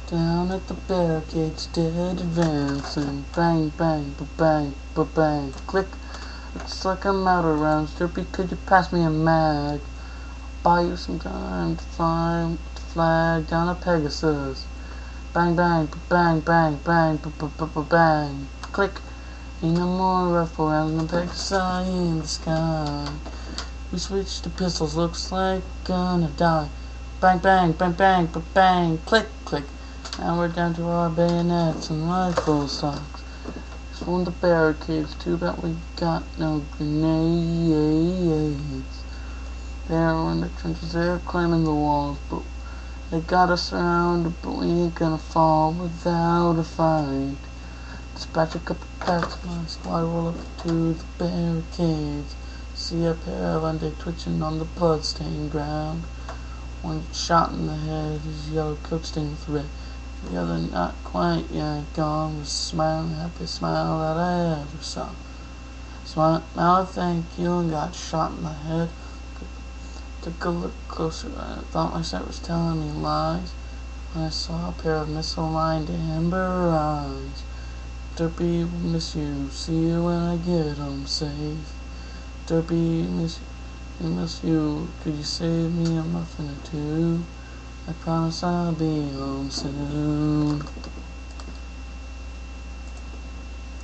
Down at the barricades, dead advancing. Bang, bang, ba-bang, ba-bang. Click. Looks like I'm out of rounds. Derpy, could you pass me a mag? Buy you some time to fly with the flag down at Pegasus. Bang, bang, ba-bang, bang, bang, ba-ba-ba-ba-bang. Click. Ain't no more rifle rounds than Pegasus in the sky. We switched to pistols, looks like gonna die. Bang, bang, bang, bang, ba-bang. Click, click. Now we're down to our bayonets and rifle stocks. From the barricades, too bad we got no grenades. There in the trenches, they're climbing the walls, but they got us surrounded, but we ain't gonna fall without a fight. Dispatch a couple packs of my squad, roll up to the barricades. See a pair of undead twitching on the blood-stained ground. One shot in the head, his yellow coat stained with red. The other not quite yet gone, was smiling the happiest smile that I ever saw. Smiled, now I thank you, and got shot in the head. Took a look closer, I thought my sight was telling me lies, when I saw a pair of missile-lined amber eyes. Derpy, will miss you, see you when I get home safe. Derpy, miss you, could you save me a muffin or two? I promise I'll be home soon.